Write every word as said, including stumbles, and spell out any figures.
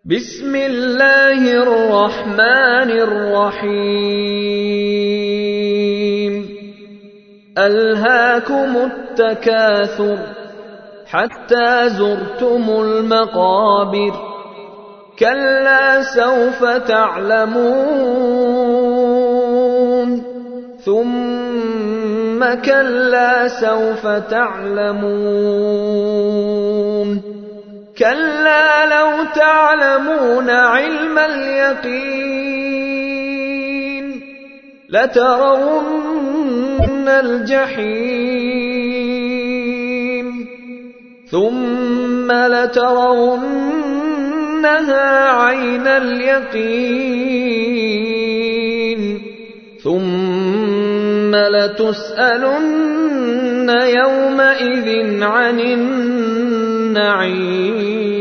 بسم الله الرحمن الرحيم ألهاكم التكاثر حتى زرتم المقابر كلا سوف تعلمون ثم كلا سوف تعلمون كلا لو تعلمون علم اليقين لترون الجحيم ثم لترونها عين اليقين ثم لتسألن يومئذ عن النعيم